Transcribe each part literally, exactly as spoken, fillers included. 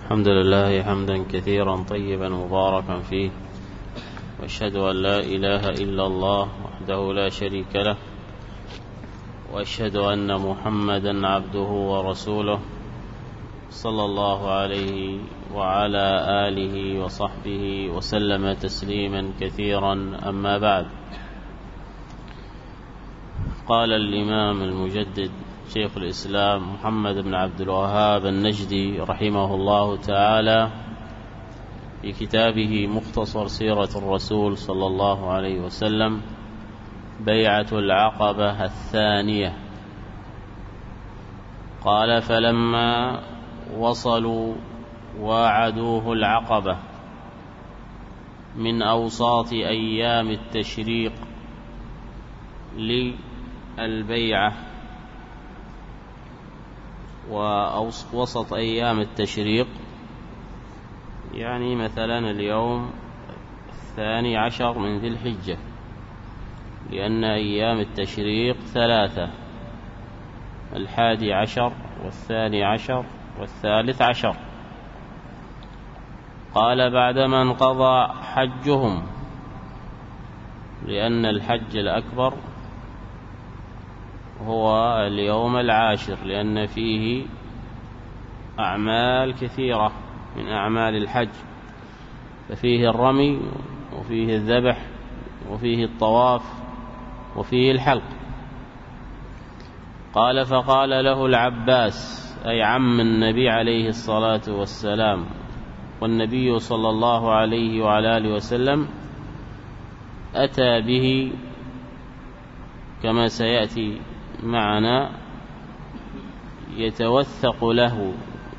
الحمد لله حمدا كثيرا طيبا مباركا فيه، وأشهد أن لا إله إلا الله وحده لا شريك له، وأشهد أن محمدا عبده ورسوله صلى الله عليه وعلى آله وصحبه وسلم تسليما كثيرا. أما بعد، قال الإمام المجدد شيخ الإسلام محمد بن عبد الوهاب النجدي رحمه الله تعالى في كتابه مختصر سيرة الرسول صلى الله عليه وسلم: بيعة العقبة الثانية. قال: فلما وصلوا واعدوه العقبة من أوساط أيام التشريق للبيعة، ووسط أيام التشريق يعني مثلا اليوم الثاني عشر من ذي الحجة، لأن أيام التشريق ثلاثة: الحادي عشر والثاني عشر والثالث عشر. قال: بعدما انقضى حجهم، لأن الحج الأكبر هو اليوم العاشر، لأن فيه أعمال كثيرة من أعمال الحج، ففيه الرمي وفيه الذبح وفيه الطواف وفيه الحلق. قال: فقال له العباس، أي عم النبي عليه الصلاة والسلام، والنبي صلى الله عليه وعلى آله وسلم أتى به كما سيأتي معنا يتوثق له،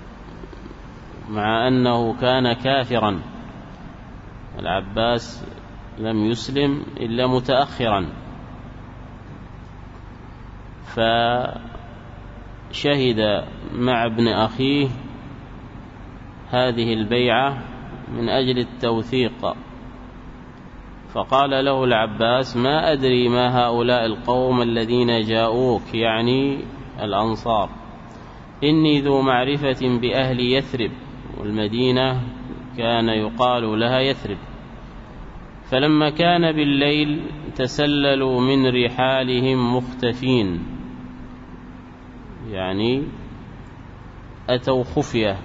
مع أنه كان كافرا. العباس لم يسلم إلا متأخرا، فشهد مع ابن أخيه هذه البيعة من أجل التوثيق. فقال له العباس: ما أدري ما هؤلاء القوم الذين جاءوك، يعني الأنصار، إني ذو معرفة بأهل يثرب، والمدينة كان يقال لها يثرب. فلما كان بالليل تسللوا من رحالهم مختفين، يعني أتوا خفية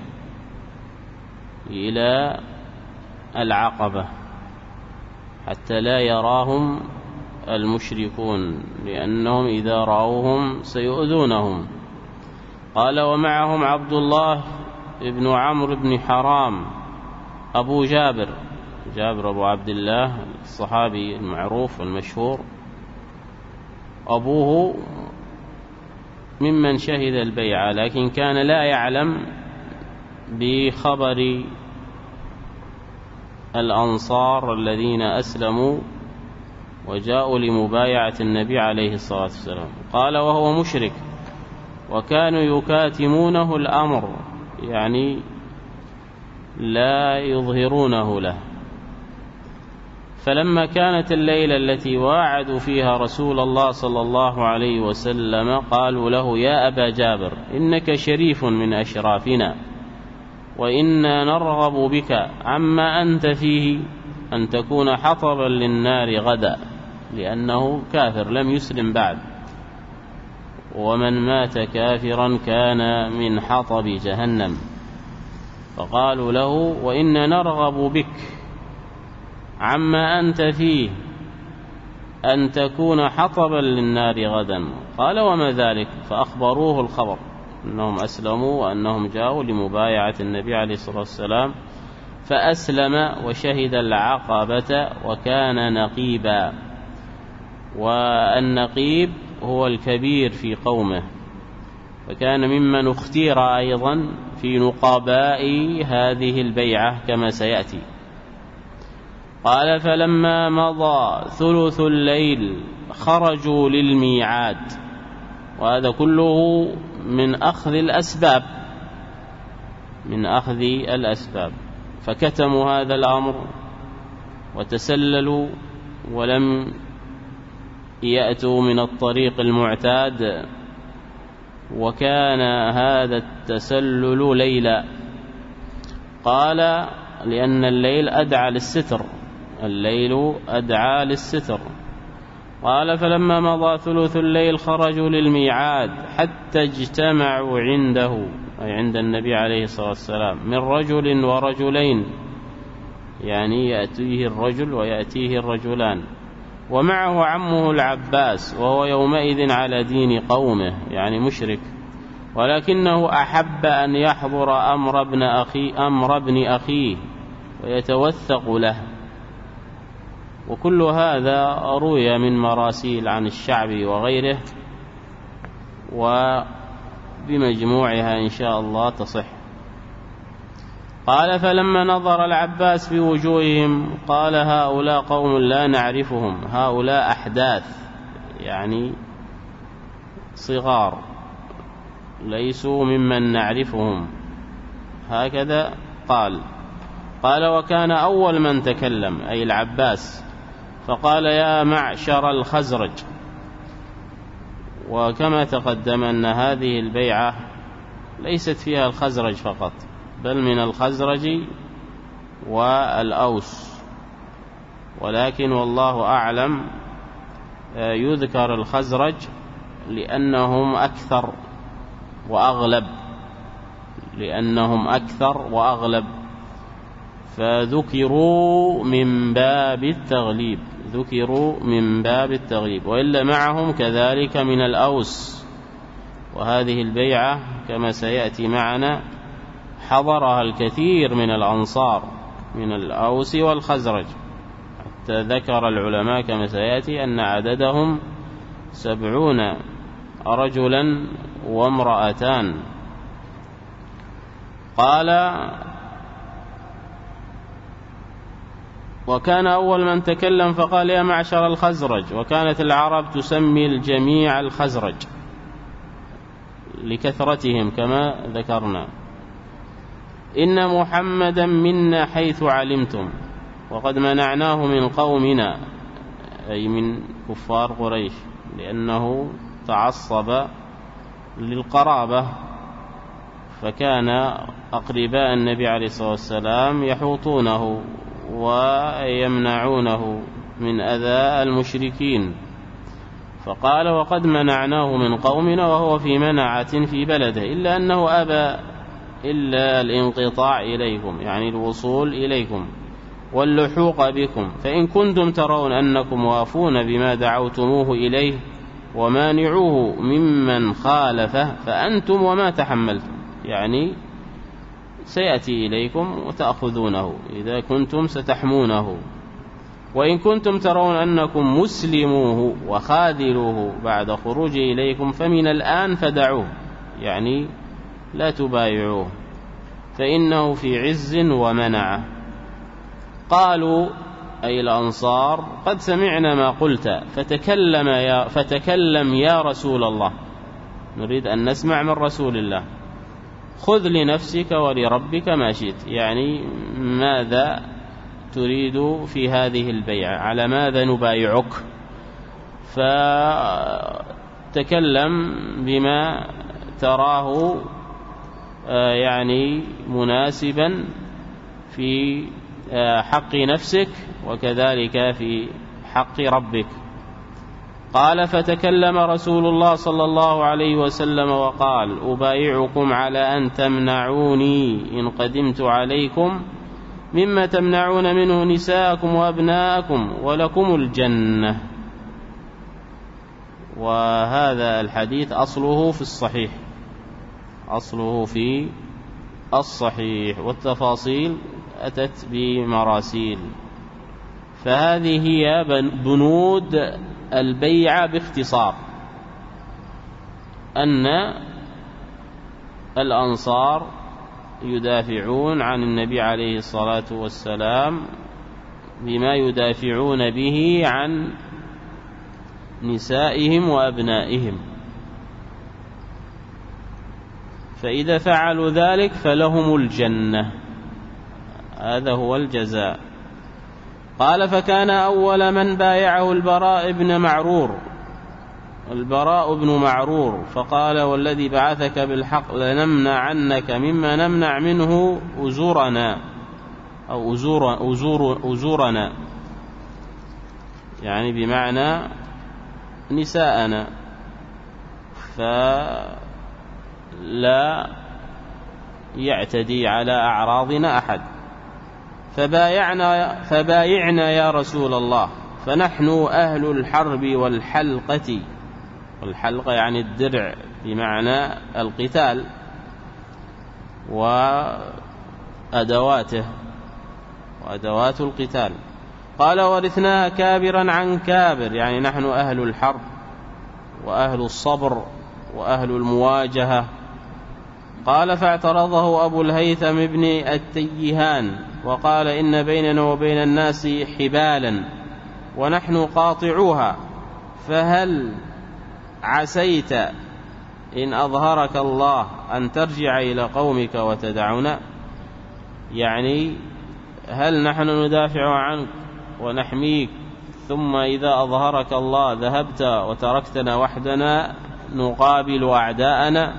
إلى العقبة حتى لا يراهم المشركون، لأنهم إذا رأوهم سيؤذونهم. قال: ومعهم عبد الله ابن عمرو بن حرام أبو جابر، جابر أبو عبد الله الصحابي المعروف المشهور، أبوه ممن شهد البيعة، لكن كان لا يعلم بخبر الأنصار الذين أسلموا وجاءوا لمبايعة النبي عليه الصلاة والسلام. قال: وهو مشرك، وكانوا يكاتمونه الأمر، يعني لا يظهرونه له. فلما كانت الليلة التي واعدوا فيها رسول الله صلى الله عليه وسلم قالوا له: يا أبا جابر، إنك شريف من أشرافنا، وإنا نرغب بك عما أنت فيه أن تكون حطبا للنار غدا، لأنه كافر لم يسلم بعد، ومن مات كافرا كان من حطب جهنم. فقالوا له: وإنا نرغب بك عما أنت فيه أن تكون حطبا للنار غدا. قال: وما ذلك؟ فأخبروه الخبر، أنهم أسلموا وأنهم جاءوا لمبايعة النبي عليه الصلاة والسلام، فأسلم وشهد العقبة وكان نقيبا. والنقيب هو الكبير في قومه، فكان ممن اختير أيضا في نقباء هذه البيعة كما سيأتي. قال: فلما مضى ثلث الليل خرجوا للميعاد. وهذا كله من أخذ الأسباب من أخذ الأسباب فكتموا هذا الأمر وتسللوا ولم يأتوا من الطريق المعتاد، وكان هذا التسلل ليلا. قال لأن الليل أدعى للستر، الليل أدعى للستر. قال فلما مضى ثلث الليل خرجوا للميعاد حتى اجتمعوا عنده، أي عند النبي عليه الصلاة والسلام، من رجل ورجلين، يعني يأتيه الرجل ويأتيه الرجلان، ومعه عمه العباس وهو يومئذ على دين قومه، يعني مشرك، ولكنه أحب أن يحضر أمر ابن أخي أمر ابن أخيه ويتوثق له. وكل هذا روي من مراسيل عن الشعبي وغيره، وبمجموعها إن شاء الله تصح. قال فلما نظر العباس في وجوههم قال هؤلاء قوم لا نعرفهم، هؤلاء أحداث، يعني صغار، ليسوا ممن نعرفهم، هكذا قال. قال وكان أول من تكلم أي العباس فقال يا معشر الخزرج. وكما تقدم أن هذه البيعة ليست فيها الخزرج فقط، بل من الخزرج والأوس، ولكن والله أعلم يذكر الخزرج لأنهم أكثر وأغلب، لأنهم أكثر وأغلب فذكروا من باب التغليب، ذكروا من باب التغليب، وإلا معهم كذلك من الأوس. وهذه البيعة كما سيأتي معنا حضرها الكثير من الأنصار من الأوس والخزرج، حتى ذكر العلماء كما سيأتي أن عددهم سبعون رجلا وامرأتان. قال وكان أول من تكلم فقال يا معشر الخزرج، وكانت العرب تسمي الجميع الخزرج لكثرتهم كما ذكرنا، إن محمدا منا حيث علمتم وقد منعناه من قومنا، أي من كفار قريش، لأنه تعصب للقرابة، فكان أقرباء النبي عليه الصلاة والسلام يحوطونه ويمنعونه من أذى المشركين. فقال وقد منعناه من قومنا وهو في منعة في بلده، إلا أنه أبى إلا الانقطاع إليكم، يعني الوصول إليكم واللحوق بكم، فإن كنتم ترون أنكم وافون بما دعوتموه إليه ومانعوه ممن خالفه فأنتم وما تحملتم، يعني سيأتي إليكم وتأخذونه إذا كنتم ستحمونه. وإن كنتم ترون أنكم مسلموه وخاذلوه بعد خروجه إليكم فمن الآن فدعوه، يعني لا تبايعوه، فإنه في عز ومنعه. قالوا أي الأنصار قد سمعنا ما قلت فتكلم يا, فتكلم يا رسول الله، نريد أن نسمع من رسول الله، خذ لنفسك ولربك ما شئت، يعني ماذا تريد في هذه البيعة، على ماذا نبايعك؟ فتكلم بما تراه يعني مناسبا في حق نفسك وكذلك في حق ربك. قال فتكلم رسول الله صلى الله عليه وسلم وقال أبايعكم على أن تمنعوني إن قدمت عليكم مما تمنعون منه نساءكم وأبناءكم ولكم الجنة. وهذا الحديث أصله في الصحيح، أصله في الصحيح، والتفاصيل أتت بمراسيل. فهذه هي بنود البيعة باختصار، أن الأنصار يدافعون عن النبي عليه الصلاة والسلام بما يدافعون به عن نسائهم وأبنائهم، فإذا فعلوا ذلك فلهم الجنة، هذا هو الجزاء. قال فكان أول من بايعه البراء بن معرور البراء بن معرور فقال والذي بعثك بالحق لنمنعنك مما نمنع منه أزورنا أو أزور أزور أزورنا، يعني بمعنى نساءنا، فلا يعتدي على أعراضنا أحد. فبايعنا, فبايعنا يا رسول الله، فنحن أهل الحرب والحلقة، والحلقة يعني الدرع بمعنى القتال وأدواته وأدوات القتال. قال ورثناها كابرا عن كابر، يعني نحن أهل الحرب وأهل الصبر وأهل المواجهة. قال فاعترضه أبو الهيثم بن التيهان وقال إن بيننا وبين الناس حبالا ونحن قاطعوها، فهل عسيت إن أظهرك الله أن ترجع إلى قومك وتدعنا؟ يعني هل نحن ندافع عنك ونحميك ثم إذا أظهرك الله ذهبت وتركتنا وحدنا نقابل أعداءنا؟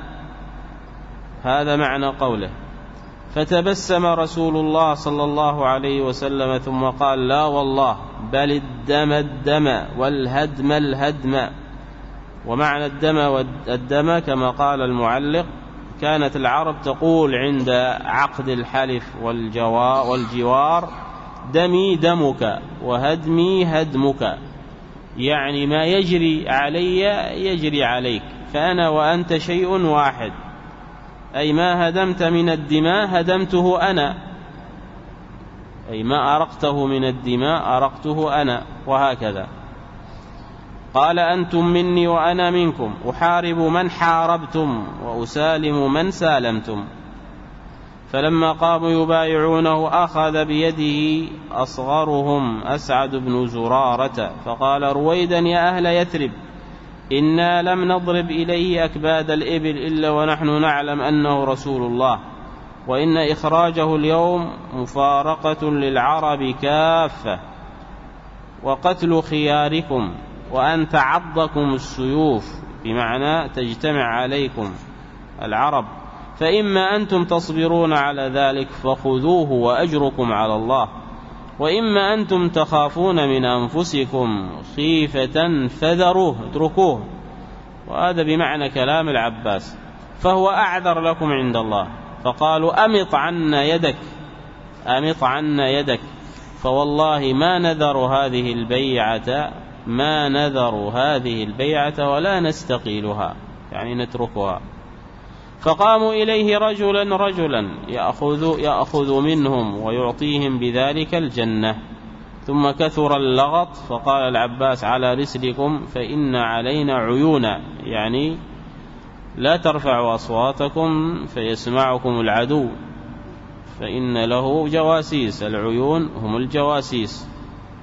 هذا معنى قوله. فتبسم رسول الله صلى الله عليه وسلم ثم قال لا والله، بل الدم الدم والهدم الهدم. ومعنى الدم والدم كما قال المعلق كانت العرب تقول عند عقد الحلف والجوار دمي دمك وهدمي هدمك، يعني ما يجري علي يجري عليك، فأنا وأنت شيء واحد، أي ما هدمت من الدماء هدمته أنا، أي ما أرقته من الدماء أرقته أنا، وهكذا. قال أنتم مني وأنا منكم، أحارب من حاربتم وأسالم من سالمتم. فلما قاموا يبايعونه أخذ بيده أصغرهم أسعد بن زرارة فقال رويدا يا أهل يثرب، إنا لم نضرب إليه أكباد الإبل إلا ونحن نعلم أنه رسول الله، وإن إخراجه اليوم مفارقة للعرب كافة وقتل خياركم وأن تعضكم السيوف، بمعنى تجتمع عليكم العرب، فإما أنتم تصبرون على ذلك فخذوه وأجركم على الله، وإما أنتم تخافون من أنفسكم خيفة فذروه اتركوه. وهذا بمعنى كلام العباس، فهو أعذر لكم عند الله. فقالوا أمط عنا يدك أمط عنا يدك، فوالله ما نذر هذه البيعة ما نذر هذه البيعة ولا نستقيلها، يعني نتركها. فقاموا إليه رجلا رجلا يأخذ, يأخذ منهم ويعطيهم بذلك الجنة. ثم كثر اللغط، فقال العباس على رسلكم فإن علينا عيونا، يعني لا ترفعوا أصواتكم فيسمعكم العدو، فإن له جواسيس، العيون هم الجواسيس.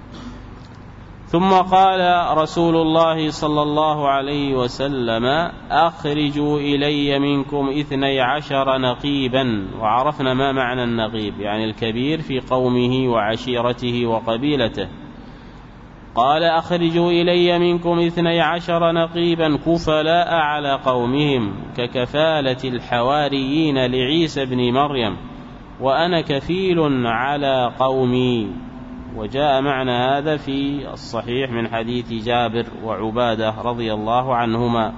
ثم قال رسول الله صلى الله عليه وسلم أخرجوا إلي منكم اثني عشر نقيبا. وعرفنا ما معنى النقيب، يعني الكبير في قومه وعشيرته وقبيلته. قال أخرجوا إلي منكم اثني عشر نقيبا كفلاء على قومهم ككفالة الحواريين لعيسى بن مريم، وأنا كفيل على قومي. وجاء معنى هذا في الصحيح من حديث جابر وعبادة رضي الله عنهما.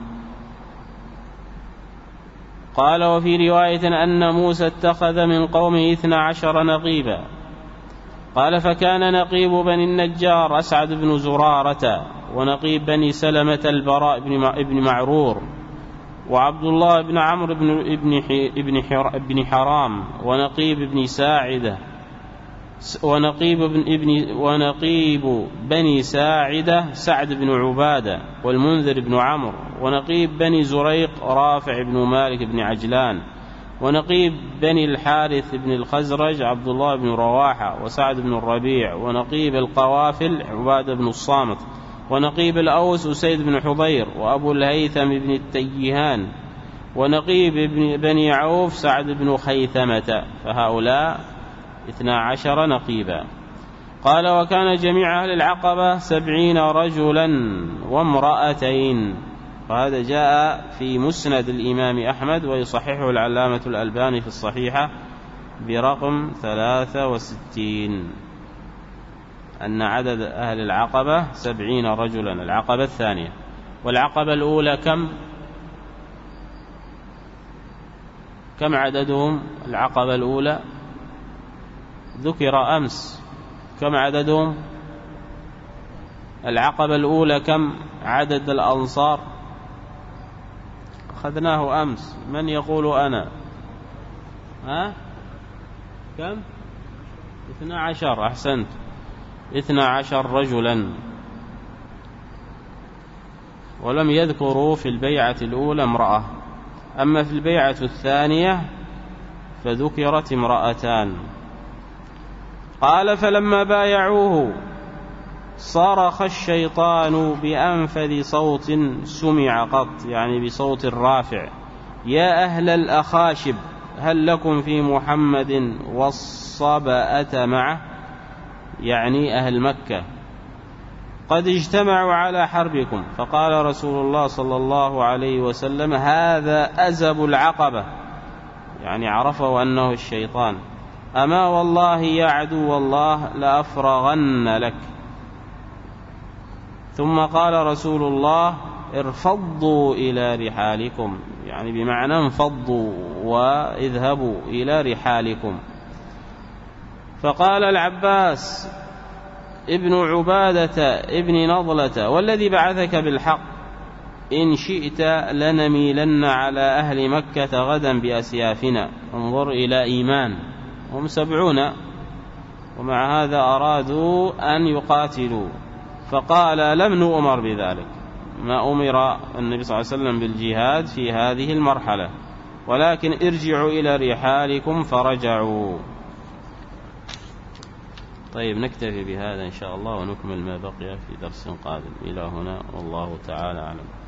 قال وفي رواية أن موسى اتخذ من قومه اثنى عشر نقيبا. قال فكان نقيب بني النجار أسعد بن زرارة، ونقيب بني سلمة البراء بن معرور، وعبد الله بن عمرو بن حرام، ونقيب بن ساعدة ونقيب ابن ونقيب بني ساعدة سعد بن عبادة والمنذر بن عمرو، ونقيب بني زريق رافع بن مالك بن عجلان، ونقيب بني الحارث بن الخزرج عبد الله بن رواحة وسعد بن الربيع، ونقيب القوافل عبادة بن الصامت، ونقيب الأوس أسيد بن حضير وأبو الهيثم بن التيهان، ونقيب بني عوف سعد بن خيثمة. فهؤلاء اثنا عشر نقيبا. قال وكان جميع أهل العقبة سبعين رجلا وامرأتين، وهذا جاء في مسند الإمام أحمد، ويصححه العلامة الألباني في الصحيحة برقم ثلاثة وستين، أن عدد أهل العقبة سبعين رجلا، العقبة الثانية. والعقبة الأولى كم كم عددهم؟ العقبة الأولى ذكر أمس، كم عددهم؟ العقبة الأولى كم عدد الأنصار؟ أخذناه أمس. من يقول أنا؟ ها؟ كم؟ اثنا عشر. أحسنت، اثنا عشر رجلا. ولم يذكروا في البيعة الأولى امرأة، أما في البيعة الثانية فذكرت امرأتان. قال: فلما بايعوه صرخ الشيطان بأنفذ صوت سمع قط، يعني بصوت رافع: يا أهل الأخاشب، هل لكم في محمد والصبأة معه، يعني أهل مكة، قد اجتمعوا على حربكم. فقال رسول الله صلى الله عليه وسلم: هذا أزب العقبة، يعني عرفه أنه الشيطان. أما والله يا عدو الله لأفرغن لك. ثم قال رسول الله: ارفضوا إلى رحالكم، يعني بمعنى انفضوا واذهبوا إلى رحالكم. فقال العباس ابن عبادة ابن نضلة: والذي بعثك بالحق، إن شئت لنميلن على أهل مكة غدا بأسيافنا. انظر إلى إيمان، هم سبعون، ومع هذا أرادوا أن يقاتلوا. فقال: لم نؤمر بذلك، ما أمر النبي صلى الله عليه وسلم بالجهاد في هذه المرحلة، ولكن ارجعوا إلى رحالكم. فرجعوا. طيب، نكتفي بهذا إن شاء الله، ونكمل ما بقي في درس قادم. إلى هنا، والله تعالى أعلم.